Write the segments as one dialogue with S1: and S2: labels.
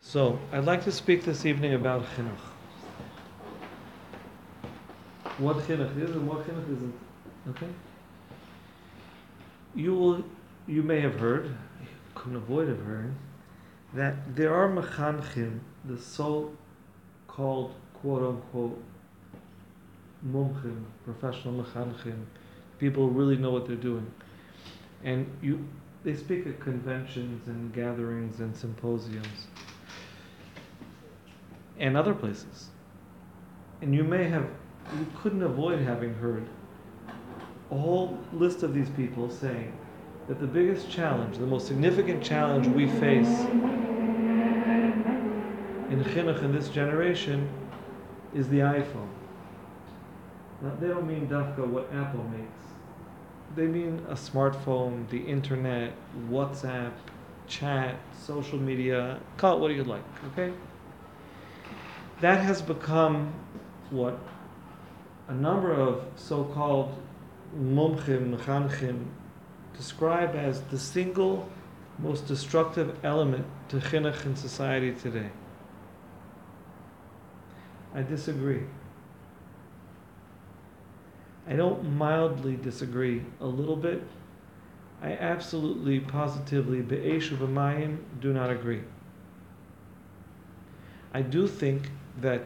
S1: So, I'd like to speak this evening about chinuch. What chinuch is and what chinuch isn't. Okay? You may have heard, you couldn't avoid have heard, that there are mechanchim, the so-called quote-unquote mumchim, professional mechanchim, people who really know what they're doing. And they speak at conventions and gatherings and symposiums and other places. And you couldn't avoid having heard a whole list of these people saying that the biggest challenge, the most significant challenge we face in chinuch in this generation is the iPhone. Now, they don't mean dafka what Apple makes. They mean a smartphone, the internet, WhatsApp, chat, social media, call it what you like, okay? That has become what a number of so-called mumchim, mechanchim, describe as the single most destructive element to chinuch in society today. I disagree. I don't mildly disagree, a little bit. I absolutely, positively, be'eshu b'mayim, do not agree. I do think that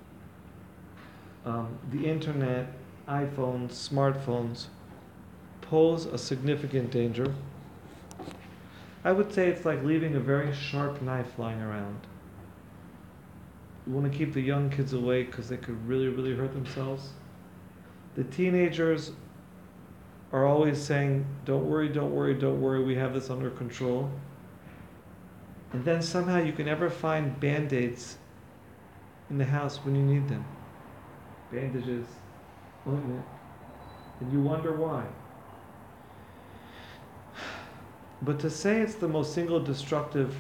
S1: the internet, iPhones, smartphones pose a significant danger. I would say it's like leaving a very sharp knife lying around. You want to keep the young kids away because they could really, really hurt themselves. The teenagers are always saying, don't worry, don't worry, don't worry, we have this under control. And then somehow you can never find Band-Aids in the house when you need them. Bandages, ointment. And you wonder why. But to say it's the most single destructive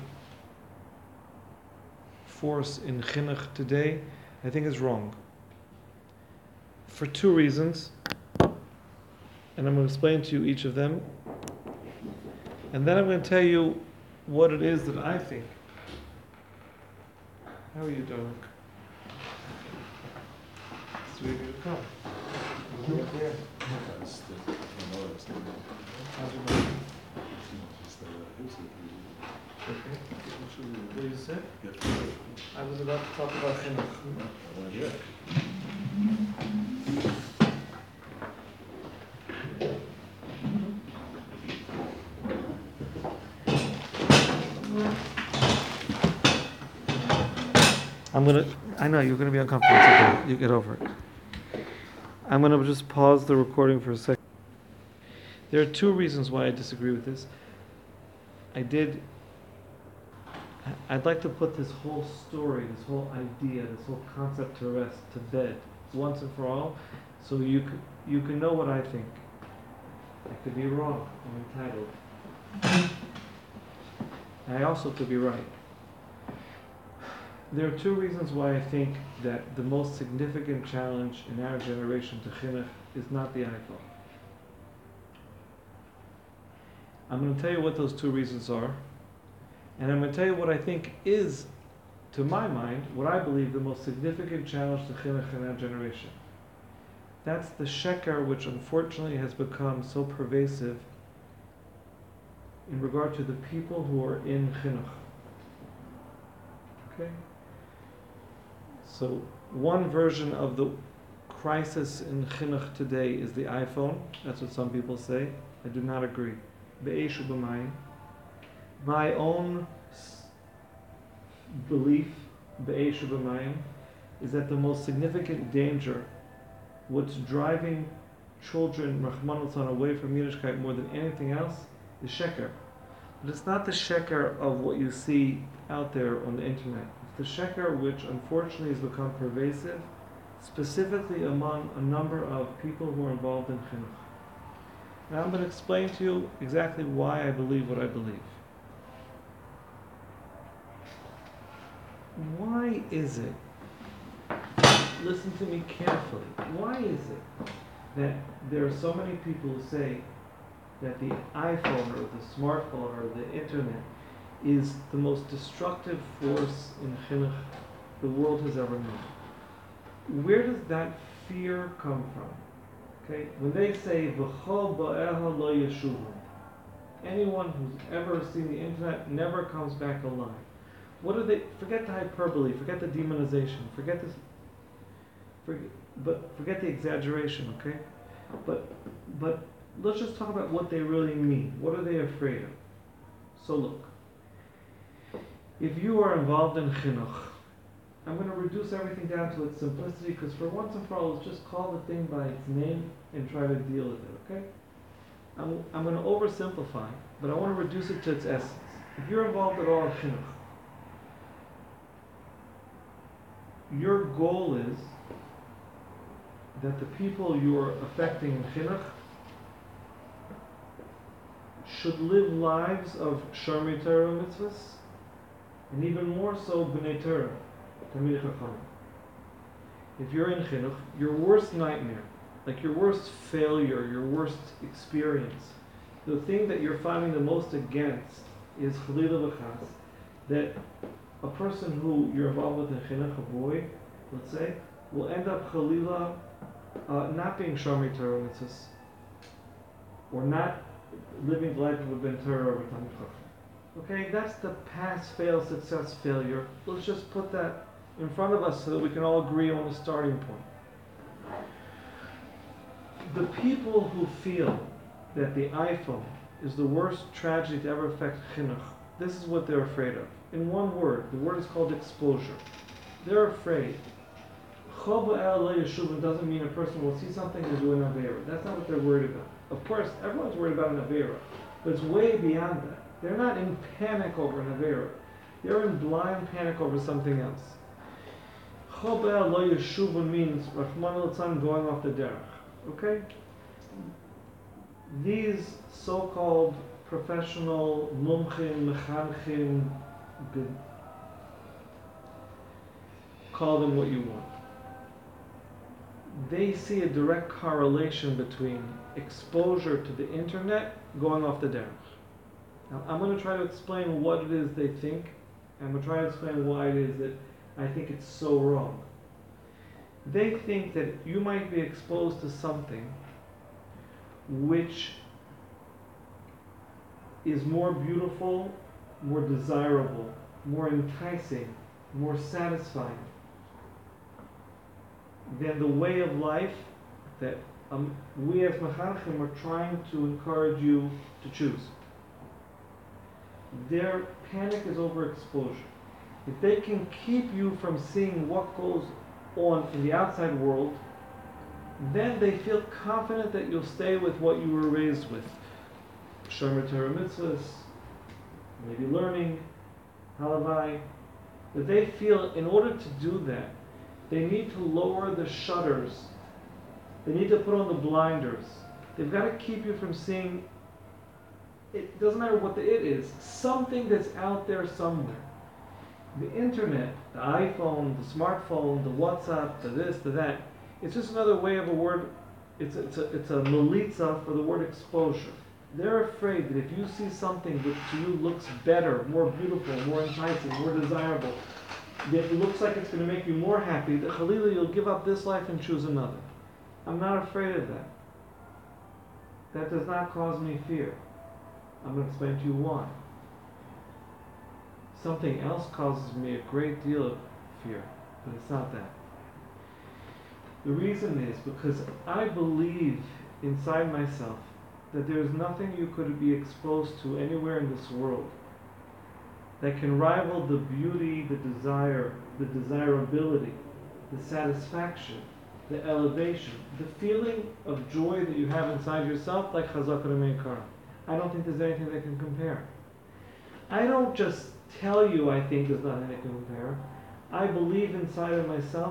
S1: force in chinuch today, I think is wrong. For two reasons. And I'm going to explain to you each of them. And then I'm going to tell you what it is that I think. How are you doing? Sweet of you to come. Yeah. How's your mom? Okay. Were you sick? I was about to talk about chinuch. I know you're gonna be uncomfortable. It's okay. You get over it. I'm gonna just pause the recording for a second. There are two reasons why I disagree with this. I'd like to put this whole story, this whole idea, this whole concept to rest, to bed, once and for all, so you can know what I think. I could be wrong. I'm entitled. And I also could be right. There are two reasons why I think that the most significant challenge in our generation to chinuch is not the iPhone. I'm going to tell you what those two reasons are, and I'm going to tell you what I think is, to my mind, what I believe the most significant challenge to chinuch in our generation. That's the sheker, which unfortunately has become so pervasive in regard to the people who are in chinuch. Okay? So one version of the crisis in chinuch today is the iPhone. That's what some people say. I do not agree. Be'eshu b'mayim. My own belief, be'eshu b'mayim, is that the most significant danger, what's driving children, Rahman al away from Yiddishkeit more than anything else, is sheker. But it's not the sheker of what you see out there on the internet. It's the sheker which unfortunately has become pervasive, specifically among a number of people who are involved in chinuch. Now I'm going to explain to you exactly why I believe what I believe. Why is it, listen to me carefully, why is it that there are so many people who say that the iPhone or the smartphone or the internet is the most destructive force in chinuch the world has ever known. Where does that fear come from? Okay, when they say "V'chol ba'eha lo yeshuvah," anyone who's ever seen the internet never comes back alive. What are they? Forget the hyperbole. Forget the demonization. Forget this. Forget the exaggeration. Okay, but let's just talk about what they really mean. What are they afraid of? So look, if you are involved in chinuch, I'm going to reduce everything down to its simplicity because for once and for all, let's just call the thing by its name and try to deal with it. Okay? I'm going to oversimplify, but I want to reduce it to its essence. If you're involved at all in chinuch, your goal is that the people you are affecting in chinuch should live lives of Sharmei Torah mitzvahs, and even more so B'nai Torah, Talmidei Chachamim. If you're in chinuch, your worst nightmare, like your worst failure, your worst experience, the thing that you're fighting the most against is Chalila v'chas, that a person who you're involved with in chinuch, a boy, let's say, will end up Chalila not being Sharmei Torah mitzvahs, or not living the life of a Ben Torah over Talmid Chacham. Okay, that's the pass, fail, success, failure. Let's just put that in front of us so that we can all agree on a starting point. The people who feel that the iPhone is the worst tragedy to ever affect chinuch, this is what they're afraid of. In one word, the word is called exposure. They're afraid. Chol ba'el lo yeshuvah doesn't mean a person will see something and do an avera. That's not what they're worried about. Of course, everyone's worried about an avera, but it's way beyond that. They're not in panic over an avera. They're in blind panic over something else. Chol ba'el lo yeshuvah means Rahman al going off the derech. Okay? These so-called professional mumchim, mechanchim, call them what you want. They see a direct correlation between exposure to the internet going off the derech. Now, I'm going to try to explain what it is they think, and I'm going to try to explain why it is that I think it's so wrong. They think that you might be exposed to something which is more beautiful, more desirable, more enticing, more satisfying than the way of life that we as mechanchim are trying to encourage you to choose. Their panic is overexposure. If they can keep you from seeing what goes on in the outside world, then they feel confident that you'll stay with what you were raised with. Shomer Torah mitzvahs, maybe learning, halavai. That they feel in order to do that, they need to lower the shutters. They need to put on the blinders. They've got to keep you from seeing, it doesn't matter what the it is, something that's out there somewhere. The internet, the iPhone, the smartphone, the WhatsApp, the this, the that, it's just another way of a word, it's a melitza for the word exposure. They're afraid that if you see something which to you looks better, more beautiful, more enticing, more desirable, that it looks like it's going to make you more happy, that Chalila, you'll give up this life and choose another. I'm not afraid of that. That does not cause me fear. I'm going to explain to you why. Something else causes me a great deal of fear, but it's not that. The reason is because I believe inside myself that there is nothing you could be exposed to anywhere in this world that can rival the beauty, the desire, the desirability, the satisfaction, the elevation, the feeling of joy that you have inside yourself like Chazak Ramei Kara. I don't think there's anything that can compare. I don't just tell you I think there's nothing that can compare. I believe inside of myself.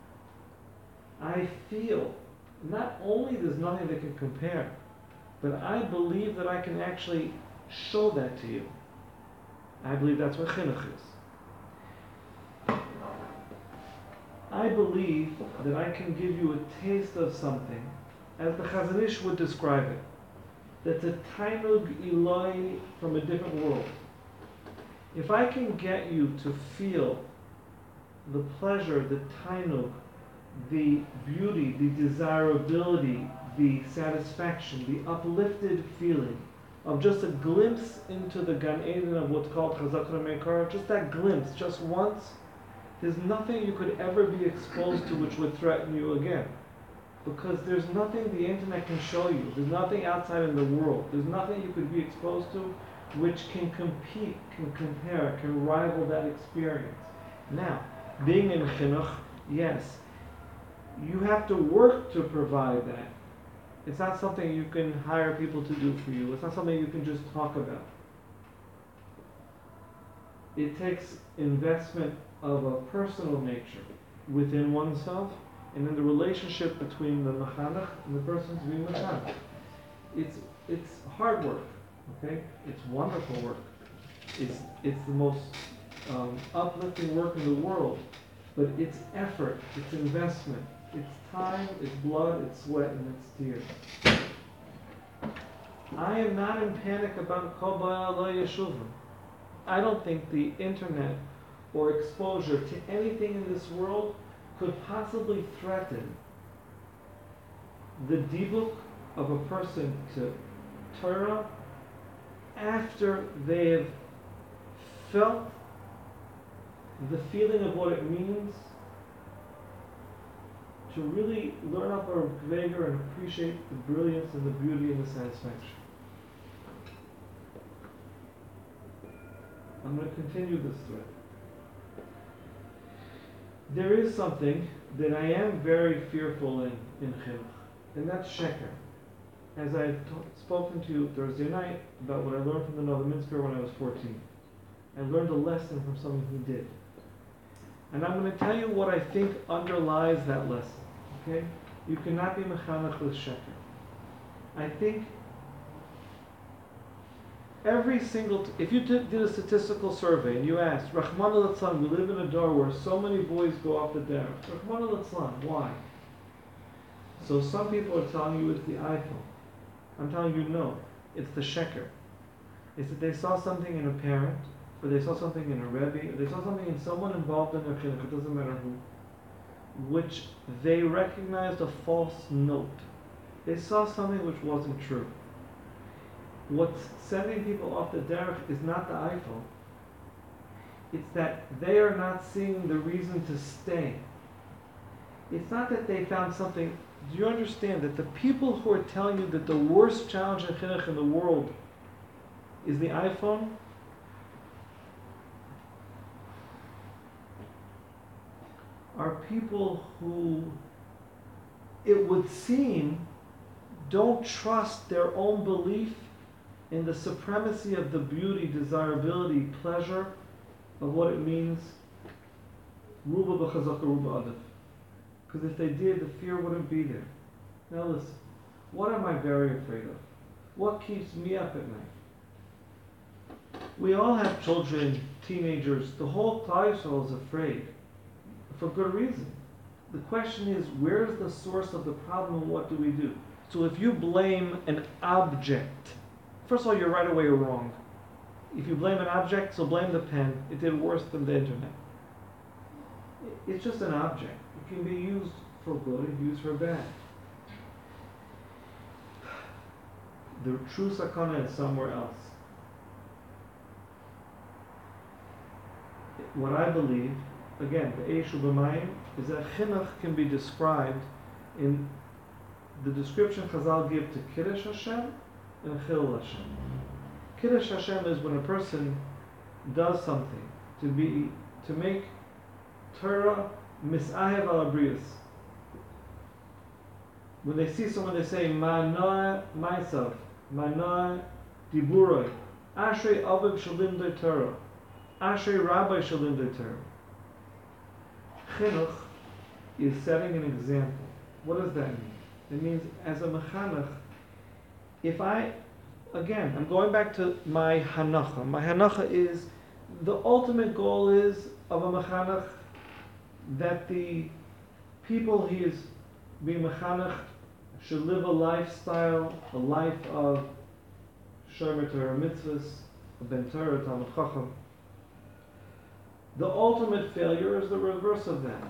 S1: I feel not only there's nothing that can compare, but I believe that I can actually show that to you. I believe that's what chinuch is. I believe that I can give you a taste of something, as the Chazon Ish would describe it, that's a tainug Eloi from a different world. If I can get you to feel the pleasure, the tainug, the beauty, the desirability, the satisfaction, the uplifted feeling of just a glimpse into the Gan Eden of what's called Chazak Mekar, just that glimpse, just once, there's nothing you could ever be exposed to which would threaten you again. Because there's nothing the internet can show you, there's nothing outside in the world, there's nothing you could be exposed to which can compete, can compare, can rival that experience. Now, being in chinuch, yes, you have to work to provide that. It's not something you can hire people to do for you. It's not something you can just talk about. It takes investment of a personal nature within oneself and in the relationship between the mechanech and the person to be mechanech. It's hard work, okay? It's wonderful work. It's the most uplifting work in the world, but it's effort, it's investment, it's time, it's blood, it's sweat, and it's tears. I am not in panic about Kol Ba'al Yeshuvim. I don't think the internet or exposure to anything in this world could possibly threaten the dibuk of a person to Torah after they have felt the feeling of what it means to really learn up our Gveiger and appreciate the brilliance and the beauty and the satisfaction. I'm going to continue this thread. There is something that I am very fearful in chinuch, and that's sheker. As I've spoken to you Thursday night about what I learned from the Novominsker when I was 14. I learned a lesson from someone who did. And I'm going to tell you what I think underlies that lesson. Okay? You cannot be mechanech with sheker. I think every single, if you did a statistical survey and you asked, Rahman al-Atzlan, we live in a door where so many boys go off the derech. Rahman al-Atzlan, why? So some people are telling you it's the iPhone. I'm telling you no, it's the sheker. It's that they saw something in a parent, or they saw something in a rebbe, or they saw something in someone involved in their chinuch, it doesn't matter who, which they recognized a false note. They saw something which wasn't true. What's sending people off the derech is not the iPhone. It's that they are not seeing the reason to stay. It's not that they found something. Do you understand that the people who are telling you that the worst challenge in chinuch in the world is the iPhone? Are people who, it would seem, don't trust their own belief in the supremacy of the beauty, desirability, pleasure of what it means, ruba b'chazaka ruba adif. Because if they did, the fear wouldn't be there. Now listen, what am I very afraid of? What keeps me up at night? We all have children, teenagers, the whole Klal Yisrael is afraid. For good reason. The question is, where is the source of the problem and what do we do? So if you blame an object, first of all, you're right away wrong. If you blame an object, so blame the pen. It did worse than the internet. It's just an object. It can be used for good and used for bad. The true sakana is somewhere else. What I believe, again, the Eishu B'mayim, is that chinuch can be described in the description Chazal give to Kiddush Hashem and Chilul Hashem. Kiddush Hashem is when a person does something to make Torah misahev al abrius. When they see someone, they say Ma'anoah myself, Ma'anoah diburoi, Ashrei Aviv shalim de Torah, Ashrei Rabbi shalim de Torah. Chinuch is setting an example. What does that mean? It means as a mechanech, I'm going back to my hanacha. My hanacha is, the ultimate goal is of a mechanech that the people he is being mechanech should live a lifestyle, a life of shomer Torah mitzvahs, a ben Torah, Talmud Chacham, The ultimate failure is the reverse of that.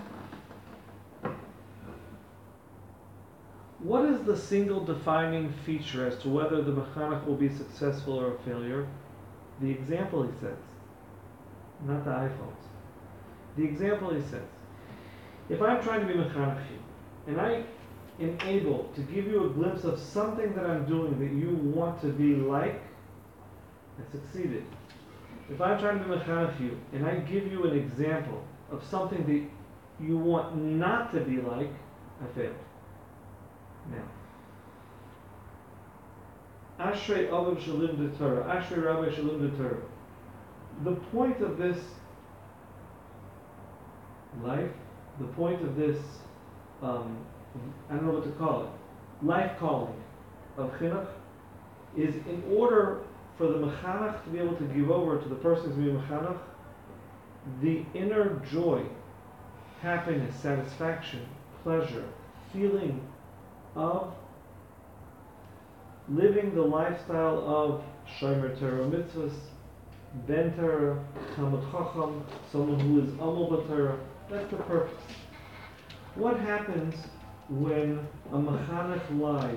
S1: What is the single defining feature as to whether the mechanech will be successful or a failure? The example he sets, not the iPhones. The example he sets. If I'm trying to be mechanech and I am able to give you a glimpse of something that I'm doing that you want to be like, I succeeded. If I'm trying to be mechanech and I give you an example of something that you want not to be like, I failed. Now, Ashrei Aviv Shalim de Torah, Ashrei Rabbi Shalim de Torah. The point of this life, the point of this, I don't know what to call it, life calling of chinuch, is in order for the mechanech to be able to give over to the person who's being mechanech the inner joy, happiness, satisfaction, pleasure, feeling of living the lifestyle of Shomer Torah mitzvahs, Ben Torah, Talmid Chacham, someone who is Amol B'Torah. That's the purpose. What happens when a mechanech lies?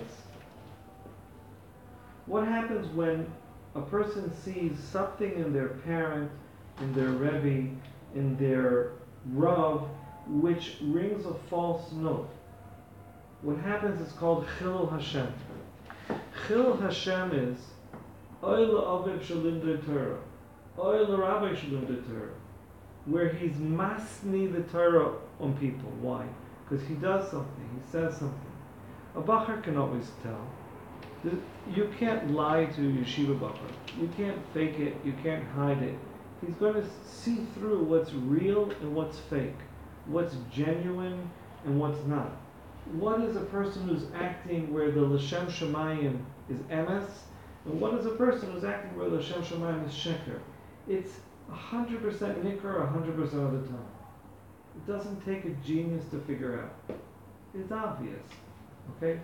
S1: What happens when a person sees something in their parent, in their Rebbe, in their Rav, which rings a false note? What happens is called Chilul Hashem. Chilul Hashem is Oy L'Aviv Shalim de Torah, Oy L'Rabbi Shalim de Torah, where he's masni the Torah on people. Why? Because he does something, he says something. A Bachar can always tell. You can't lie to Yeshiva Bachar. You can't fake it, you can't hide it. He's going to see through what's real and what's fake, what's genuine and what's not. What is a person who's acting where the L'Shem Shemayim is emes, and what is a person who's acting where the L'Shem Shemayim is sheker? It's 100% nikar 100% of the time. It doesn't take a genius to figure out. It's obvious. Okay?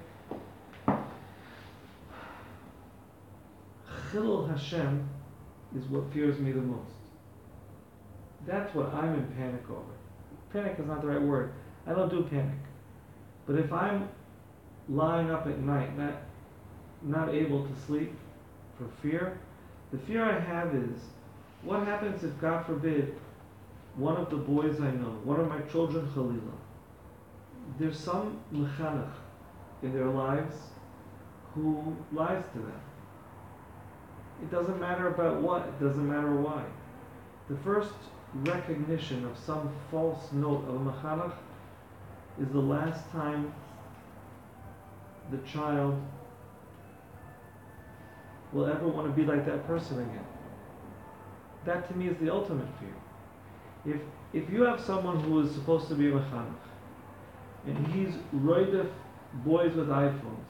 S1: Chilul Hashem is what fears me the most. That's what I'm in panic over. Panic is not the right word. I don't do panic. But if I'm lying up at night, not able to sleep for fear, the fear I have is, what happens if, God forbid, one of the boys I know, one of my children, Chalila, there's some mechanech in their lives who lies to them. It doesn't matter about what, it doesn't matter why. The first recognition of some false note of a mechanech is the last time the child will ever want to be like that person again. That to me is the ultimate fear. If you have someone who is supposed to be a mechanech, and he's roidef boys with iPhones,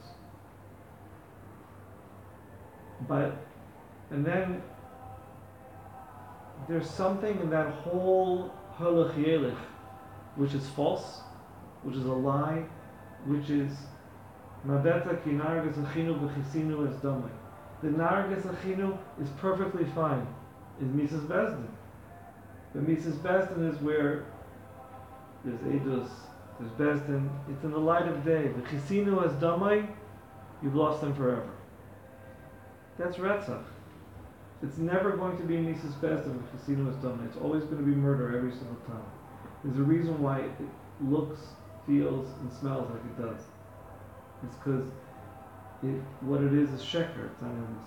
S1: and then there's something in that whole halach yelich which is false, which is a lie, which is mabeta ki narges achinu v'chisinu es damai. The narges achinu is perfectly fine, is Mrs. Bezdin. But Mrs. Bezdin is where there's edus, there's Bezdin. It's in the light of day. V'chisinu es damai, you've lost them forever. That's Retzach. It's never going to be Mrs. Bezdin v'chisinu es damai. It's always going to be murder every single time. There's a reason why it looks, feels, and smells like it does. It's because what it is sheker, it's unemes.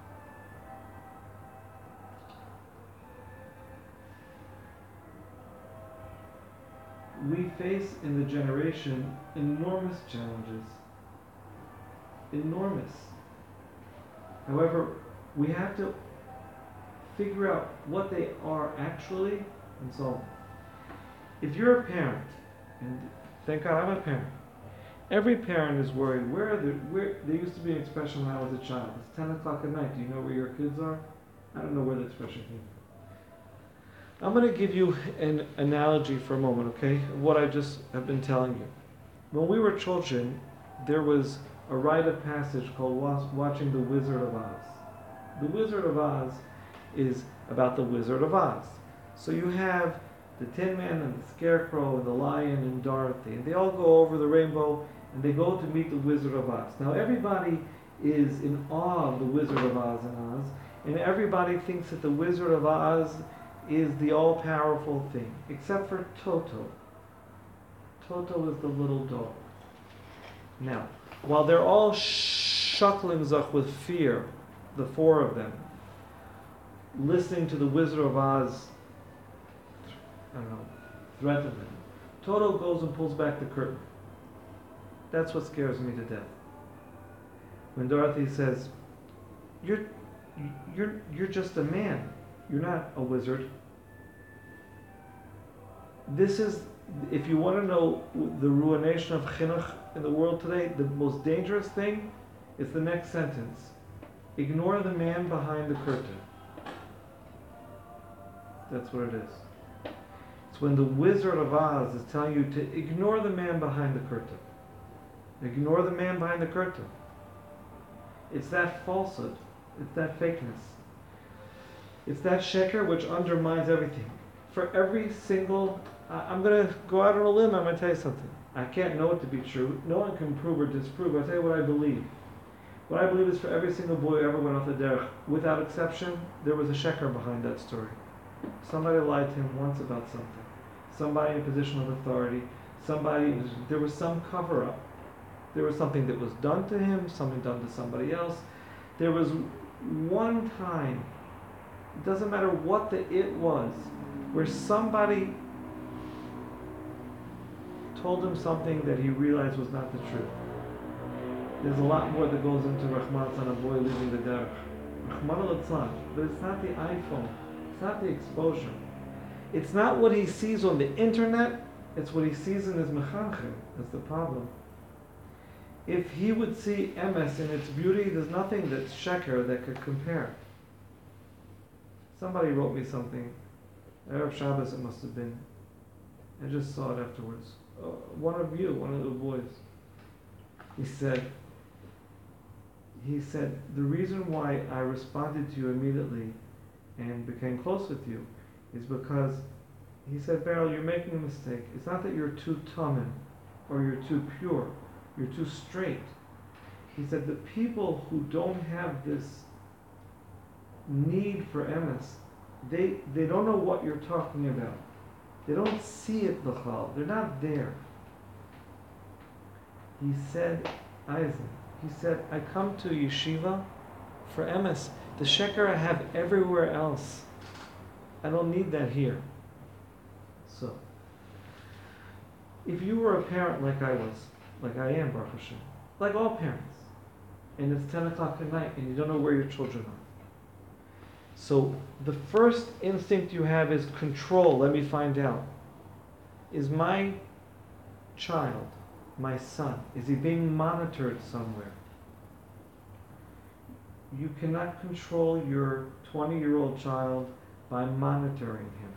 S1: We face in the generation enormous challenges. Enormous. However, we have to figure out what they are actually and solve them. If you're a parent, and thank God I'm a parent, every parent is worried, where there used to be an expression when I was a child, it's 10 o'clock at night, do you know where your kids are? I don't know where the expression came from. I'm going to give you an analogy for a moment, okay, of what I just have been telling you. When we were children, there was a rite of passage called watching The Wizard of Oz. The Wizard of Oz is about the Wizard of Oz. So you have the Tin Man and the Scarecrow and the Lion and Dorothy, and they all go over the rainbow and they go to meet the Wizard of Oz. Now everybody is in awe of the Wizard of Oz and Oz, and everybody thinks that the Wizard of Oz is the all-powerful thing, except for Toto. Toto is the little dog. Now, while they're all shuckling zach with fear, the four of them, listening to the Wizard of Oz, I don't know, threaten them, Toto goes and pulls back the curtain. That's what scares me to death. When Dorothy says, you're just a man. You're not a wizard. This is, if you want to know the ruination of chinuch in the world today, the most dangerous thing is the next sentence. Ignore the man behind the curtain. That's what it is. It's when the Wizard of Oz is telling you to ignore the man behind the curtain. Ignore the man behind the curtain. It's that falsehood. It's that fakeness. It's that sheker which undermines everything. For every single... I'm going to go out on a limb, I'm going to tell you something. I can't know it to be true. No one can prove or disprove. I'll tell you what I believe. What I believe is for every single boy who ever went off the derech, without exception, there was a sheker behind that story. Somebody lied to him once about something. Somebody in a position of authority. There was some cover-up. There was something that was done to him, something done to somebody else. There was one time, it doesn't matter what the it was, where somebody told him something that he realized was not the truth. There's a lot more that goes into Rahman Tzan, a boy leaving the derech. Rahman al-Tzan, but it's not the iPhone. It's not the exposure. It's not what he sees on the internet. It's what he sees in his mechanchim. That's the problem. If he would see emes in its beauty, there's nothing that's sheker that could compare. Somebody wrote me something. Erev Shabbos it must have been. I just saw it afterwards. One of the boys. He said, the reason why I responded to you immediately and became close with you is because, he said, Beryl, you're making a mistake. It's not that you're too tamen or you're too pure. You're too straight. He said, the people who don't have this need for emes, they don't know what you're talking about. They don't see it, l'chal. They're not there. He said, Eisen, he said, I come to yeshiva for emes. The sheker I have everywhere else. I don't need that here. So, if you were a parent like I was, like I am, Baruch Hashem, like all parents, and it's 10 o'clock at night and you don't know where your children are. So the first instinct you have is control. Let me find out. Is my child, my son, is he being monitored somewhere? You cannot control your 20-year-old child by monitoring him.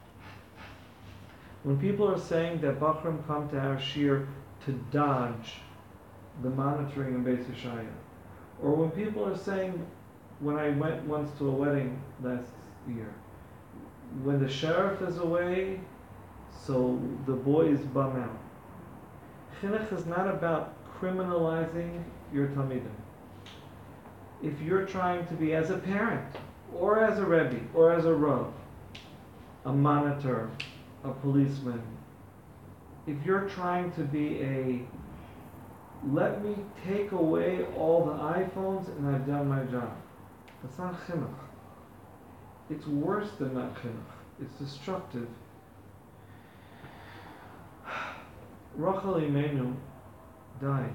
S1: When people are saying that Bachram come to our shir to dodge the monitoring in Beis Yeshaya, or when people are saying, when I went once to a wedding last year, when the sheriff is away, so the boys bum out. Chinuch is not about criminalizing your talmidim. If you're trying to be, as a parent, or as a rebbe, or as a rav, a monitor, a policeman, if you're trying to be let me take away all the iPhones and I've done my job. That's not chinuch. It's worse than not chinuch. It's destructive. Rachel Imenu died.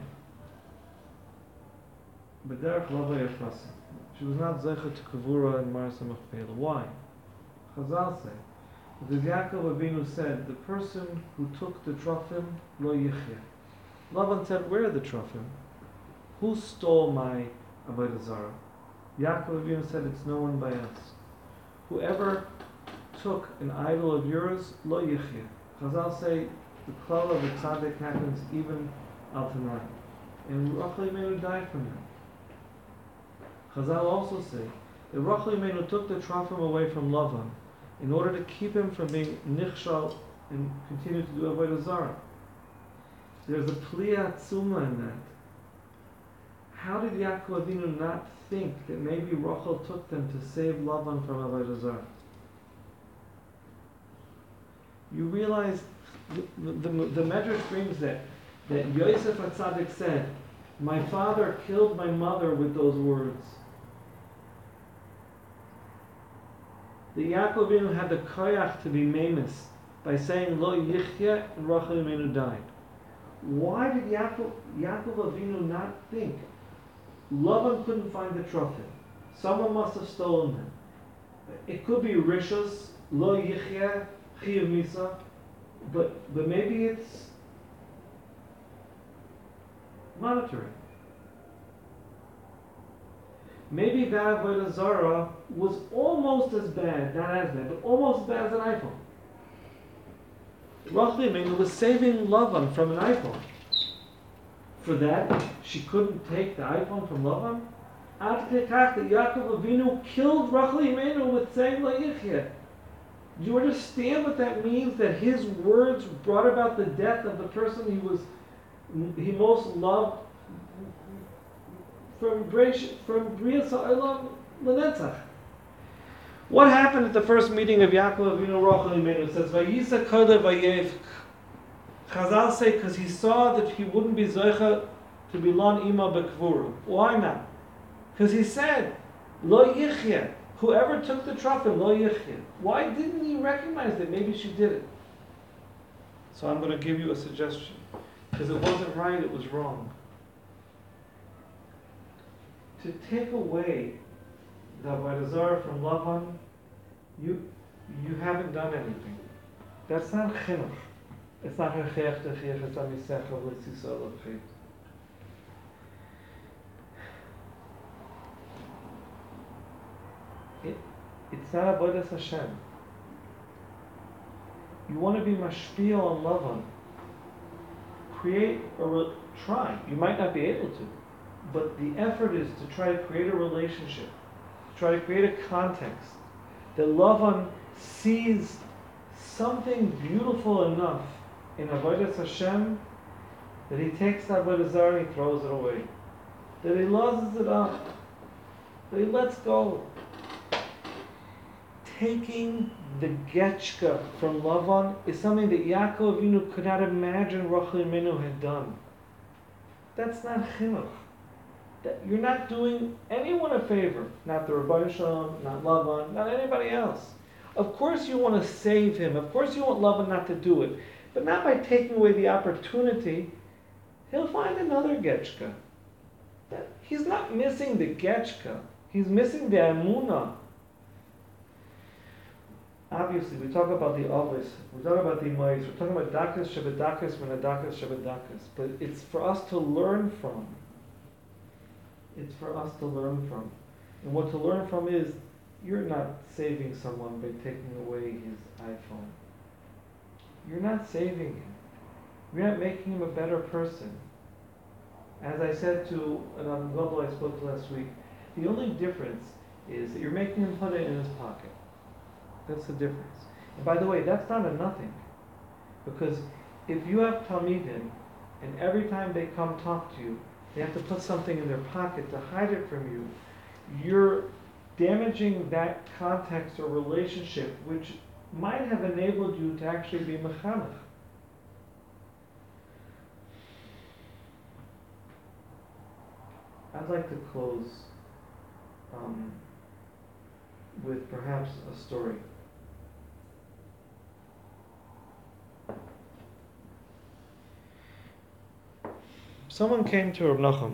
S1: B'derech lo v'yafasa. She was not zeichet to kavura and Marsa Machpelah. Why? Chazal say, because Yaakov Avinu said, the person who took the trofim lo yichya. Lavan said, where are the trofim? Who stole my Avodah Zarah? Yaakov Avinu said, it's no one by us. Whoever took an idol of yours, lo yichya. Chazal say, the klal of the tzaddik happens even al tanai. And Rachel Imenu died from that. Chazal also say that Rachel Imenu took the trofim away from Lavan in order to keep him from being nichshal and continue to do avodah zarah. There's a pliya tzuma in that. How did Yaakov Avinu not think that maybe Rachel took them to save Lavan from avodah zarah? You realize the Medrash brings that Yosef HaTzadik said, "My father killed my mother with those words." The Yaakov Avinu had the koyach to be famous by saying Lo Yichya, and Rachel Imenu died. Why did Yaakov Avinu not think Lavan couldn't find the trophy? Someone must have stolen them. It could be Rishos, Lo Yichya, Chiyuv Misa, but maybe it's monetary. Maybe that avodah zarah was almost as bad, not as bad, but almost as bad as an iPhone. Rachel Imenu was saving Lavan from an iPhone. For that, she couldn't take the iPhone from Lavan. Ad kekach that Yaakov Avinu killed Rachel Imenu with saying Lo Yichya. Do you understand what that means? That his words brought about the death of the person he most loved from Bria Sa'olam L'Netzach. What happened at the first meeting of Yaakov Avinu Rachel Imenu? It says, Vayisa Kodev Vayev. Chazal say because he saw that he wouldn't be Zoicha to be Lon Ima Bekvuru. Why not? Because he said, Lo Yichya. Whoever took the trophy, Lo Yichya. Why didn't he recognize that maybe she did it? So I'm going to give you a suggestion. Because it wasn't right, it was wrong. To take away the avodah zarah from Lavan, you haven't done anything. That's not chinuch. It's not hechech techich, it's not misecha v'litzisa l'chit. It's not avodas Hashem. You want to be mashpia on Lavan. Try. You might not be able to, but the effort is to try to create a relationship, to try to create a context that Lavan sees something beautiful enough in avodas Hashem that he takes that avodah zarah and he throws it away, that he loses it up, that he lets go. Taking the getchka from Lavan is something that Yaakov Avinu could not imagine Rachel Imenu had done. That's not chinuch. You're not doing anyone a favor. Not the Rabbi Shalom, not Lavan, not anybody else. Of course you want to save him. Of course you want Lavan not to do it. But not by taking away the opportunity. He'll find another getchka. He's not missing the getchka. He's missing the emunah. Obviously, we talk about the Ovis, we talk about the Mois, we're talking about Dakas, Shabbat Menadakas, Shabbat but it's for us to learn from. It's for us to learn from. And what to learn from is, you're not saving someone by taking away his iPhone. You're not saving him. You're not making him a better person. As I said to an Global I spoke to last week, the only difference is that you're making him put it in his pocket. That's the difference. And by the way, that's not a nothing. Because if you have Talmidim, and every time they come talk to you, they have to put something in their pocket to hide it from you, you're damaging that context or relationship which might have enabled you to actually be mechanech. I'd like to close with perhaps a story. Someone came to Reb Nachum.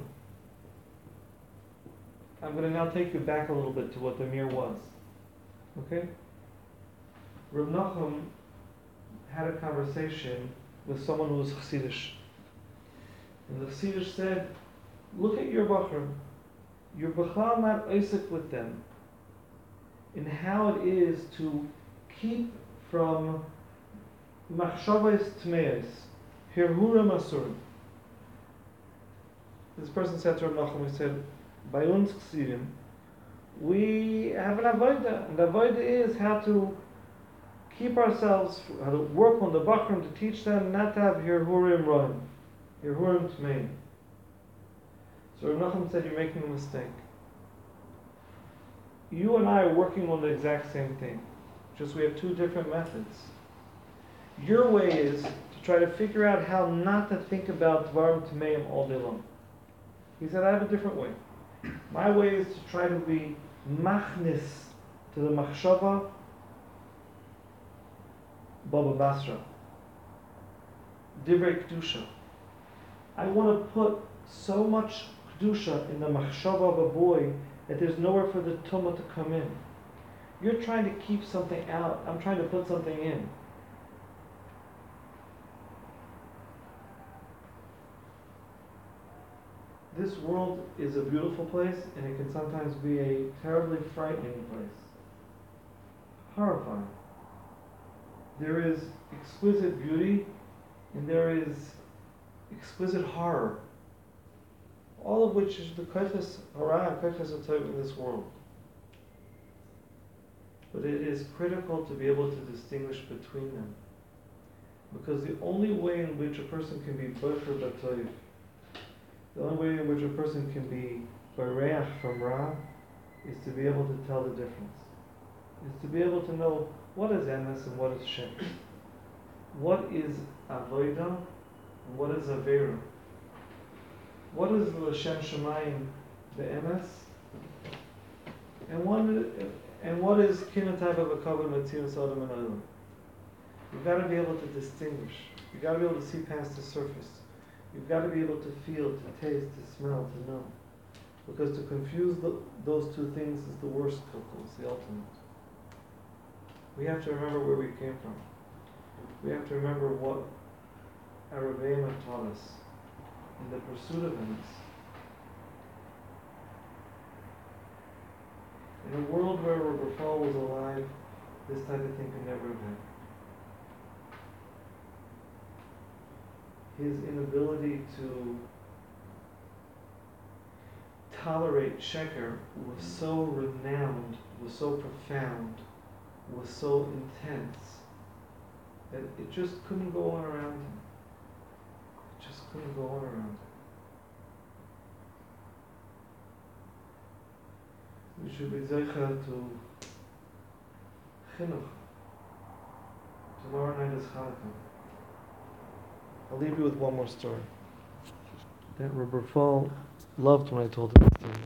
S1: I'm going to now take you back a little bit to what the mir was. Okay? Reb Nachum had a conversation with someone who was Chassidish. And the Chassidish said, look at your Bachar. You're Bachal not Isaac with them. In how it is to keep from Machshavas Tmeis, Hirhurim Asurim. This person said to Reb Nachum, he said, by uns Chassidim, we have an avodah, and the avodah is how to keep ourselves, how to work on the Bachrim to teach them not to have Hirhurim run, Hirhurim Tmeim. So Rav Nachum said, you're making a mistake. You and I are working on the exact same thing, just we have two different methods. Your way is to try to figure out how not to think about Dvarim Tmeim all day long. He said, I have a different way. My way is to try to be machnis to the machshava Baba Basra, Divrei Kedusha. I want to put so much Kedusha in the machshava of a boy that there's nowhere for the tumah to come in. You're trying to keep something out. I'm trying to put something in. This world is a beautiful place, and it can sometimes be a terribly frightening place. Horrifying. There is exquisite beauty, and there is exquisite horror. All of which is the koiches hara and koiches hatov in this world. But it is critical to be able to distinguish between them. Because the only way in which a person can be bocher b'tov, the only way in which a person can be bareach from ra, is to be able to tell the difference. Is to be able to know what is emes and what is shem. What is avodah and what is avera. What is l'shem shemayim, the emes, and what is kinatayv v'kavod metzius adam and olam. You've got to be able to distinguish. You've got to be able to see past the surface. You've got to be able to feel, to taste, to smell, to know. Because to confuse those two things is the worst kukul, it's the ultimate. We have to remember where we came from. We have to remember what our Rebbeim have taught us in the pursuit of emes. In a world where Rabbi Paul was alive, this type of thing could never have happened. His inability to tolerate sheker was so renowned, was so profound, was so intense, that it just couldn't go on around him. It just couldn't go on around him. We should be zeicha to chinuch. Tomorrow night is Hanukkah. I'll leave you with one more story that Rabbi Fall loved when I told him the story.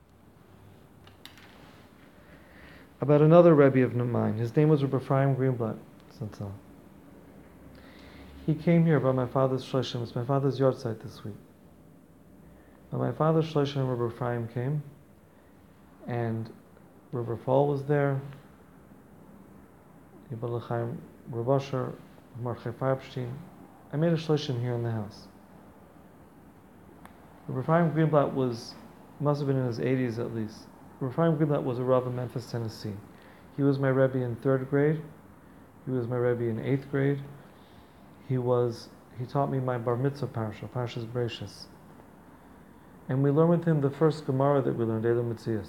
S1: About another Rebbe of mine. His name was Rabbi Ephraim Greenblatt. He came here by my father's shloshim. It's my father's yahrzeit this week. By my father's shloshim, Rabbi Ephraim came, and Rabbi Fall was there. Yibal Chaim Rabasher, Marchei Farbstein. I made a shloshim here in the house. Rabbi Ephraim Greenblatt must have been in his 80s at least. Rabbi Ephraim Greenblatt was a Rav in Memphis, Tennessee. He was my Rebbe in 3rd grade. He was my Rebbe in 8th grade. He taught me my Bar Mitzvah Parsha, Parshas Bereishis. And we learned with him the first Gemara that we learned, Elam Metzias.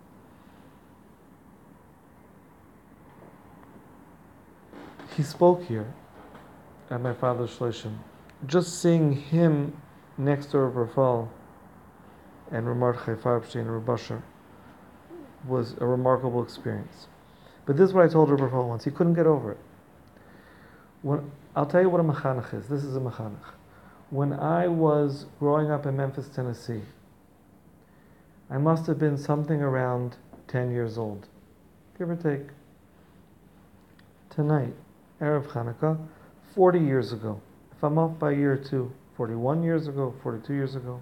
S1: He spoke here at my father's shloshim. Just seeing him next to Rabbi Fall and Marchei Farbstein and Rabbi Basher was a remarkable experience. But this is what I told Rabbi Fall once. He couldn't get over it. I'll tell you what a mechanech is. This is a mechanech. When I was growing up in Memphis, Tennessee, I must have been something around 10 years old, give or take. Tonight, Erev Chanukah, 40 years ago. If I'm off by a year or two, 41 years ago, 42 years ago.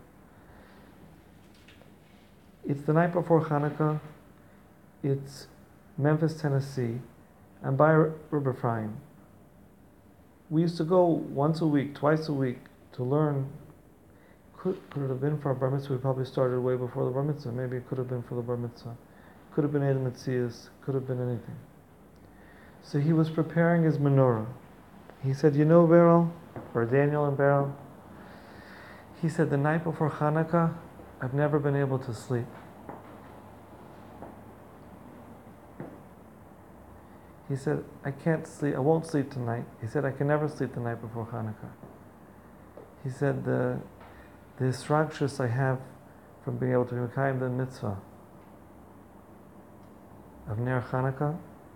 S1: It's the night before Chanukah. It's Memphis, Tennessee. I'm by Rabbi Ephraim. We used to go once a week, twice a week to learn. Could it have been for our bar mitzvah? We probably started way before the bar mitzvah. Maybe it could have been for the bar mitzvah. Could have been Elam Metzias. Could have been anything. So he was preparing his menorah. He said, you know, Beryl, or Daniel and Beryl, he said, the night before Hanukkah, I've never been able to sleep. He said, I can't sleep, I won't sleep tonight. He said, I can never sleep the night before Hanukkah. He said, the hisragshus I have from being able to be Mekayim the mitzvah of Ner Hanukkah,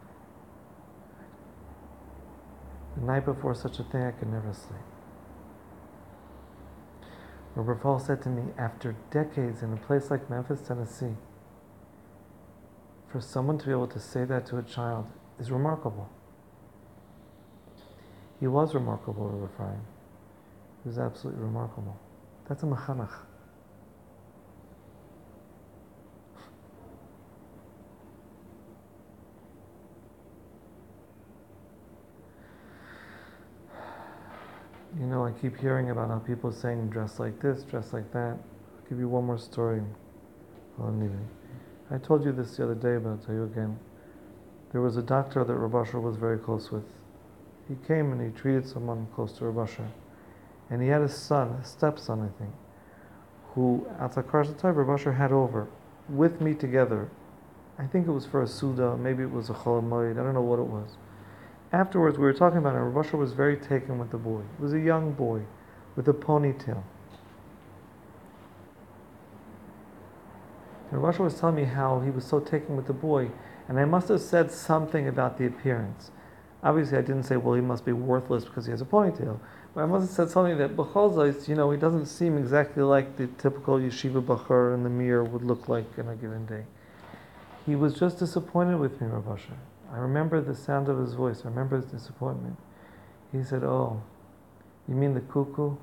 S1: the night before such a thing, I could never sleep. Rabbi Paul said to me, after decades in a place like Memphis, Tennessee, for someone to be able to say that to a child is remarkable. He was remarkable, Rabbi Ephraim. He was absolutely remarkable. That's a machanach. You know, I keep hearing about how people are saying dress like this, dress like that. I'll give you one more story while I'm leaving. I told you this the other day, but I'll tell you again. There was a doctor that Rav Asher was very close with. He came and he treated someone close to Rav Asher. And he had a son, a stepson, I think, who Atzakar Zatay Rav Asher had over with me together. I think it was for a Suda, maybe it was a Chol Hamoed, I don't know what it was. Afterwards, we were talking about it, and Rav Asher was very taken with the boy. It was a young boy with a ponytail. And Rav Asher was telling me how he was so taken with the boy, and I must have said something about the appearance. Obviously, I didn't say, well, he must be worthless because he has a ponytail. But I must have said something that, b'chol zos, you know, he doesn't seem exactly like the typical yeshiva bachur in the mirror would look like on a given day. He was just disappointed with me, Rav Asher. I remember the sound of his voice. I remember his disappointment. He said, oh, you mean the cuckoo?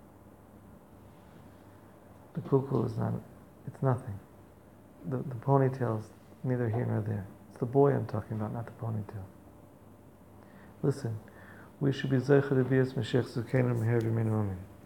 S1: The cuckoo is not, it's nothing. The ponytail's neither here nor there. It's the boy I'm talking about, not the ponytail. Listen, we should be zeicher to be as Mashiach Zukeinu Meher B'Meinu Amen.